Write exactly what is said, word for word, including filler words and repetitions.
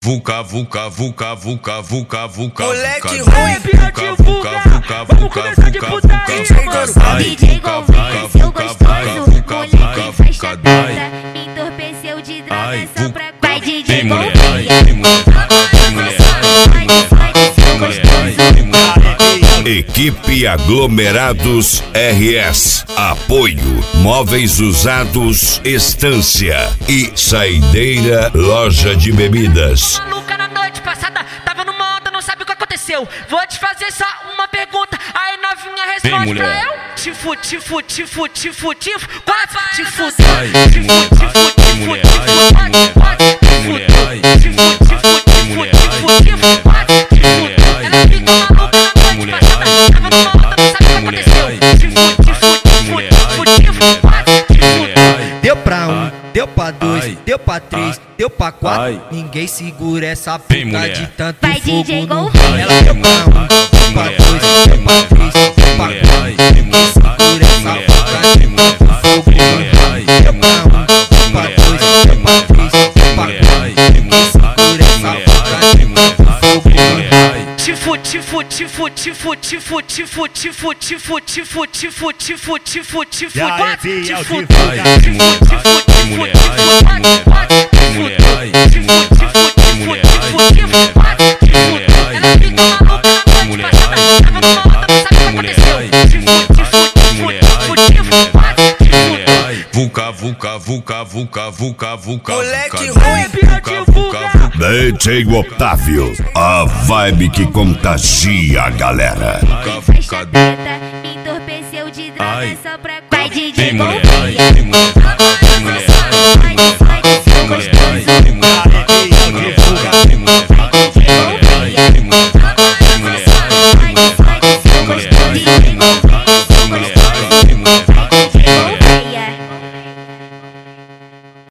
Vuca, vuca, vuca, vuca, vuca, vuca. Moleque vuca, ruim, vuca, vuca, vuca, Vamos vuca, começar de vuca, putaria, vuca, mano. vai, D J vuca, Golvinho, vuca, seu vuca, gostoso, vuca, moleque vuca, faixa vuca, preta, me entorpeceu de ai, droga só vuca. pra... Vai D J Vem mulher, Golvinho, ai, vem mulher, vem mulher, ai, vem mulher, ai, vem mulher. Equipe Aglomerados R S. Apoio Móveis Usados Estância e Saideira Loja de Bebidas. Maluca na noite passada, tava numa onda, não sabe o que aconteceu. Vou te fazer só uma pergunta, aí novinha responde pra eu. Tifu, tifu, tifu, tifu, tifu, quatro, tifu, tifu, tifu, tifu, tifu, quatro, mulher, ai, tifu, tifu, tifu, tifu, tifu, quatro, tifu. Ela fica maluca na noite passada, tava numa onda, não sabe o que aconteceu. Tifu, tifu, tifu, tifu, tifu, quatro, tifu. Deu pra um, deu pra dois, deu pra três, deu pra quatro. ai. Ninguém segura essa Vem, puta mulher. de tanto Vai, fogo D J no Golvinho. rabo. Ela deu pra um, deu pra dois, deu pra três, deu pra quatro. Ninguém segura essa puta de tanto fogo no rabo. Deu pra um, deu pra dois, deu pra três, deu pra quatro. Ninguém segura essa puta de tanto fogo no rabo. Tifu, tifu, tifu, tifu, tifu, tifu, tifu, tifu, tifu, tifu, tifu, tifu, tifu, Já é quatro, fiel, tifu, tifu, tifu, tifu, tifu, mulher, tifu, ai, quatro, quatro, tifu, mulher, ai, tifu, tifu, tifu, tifu, tifu, quatro, tifu. mulher, ai, Ela fica maluca na noite mulher, passada, ai, tava numa onda, não sabe o que mulher, aconteceu. ai, Tifu, tifu, tifu, mulher, tifu, ai, tifu, quatro, tifu. mulher, ai. Vuca, vuca, vuca, vuca, vuca, vuca. Moleque vuca, ruim, vuca, vuca, vuca. D J Otávio, a vibe que contagia a galera. moleque faixa preta, me entorpeceu de droga ai. só pra... Vai D J Vem mulher, Golvinho. ai, vem mulher, vem mulher, ai, vem mulher, ai, vem mulher, ai, vem mulher.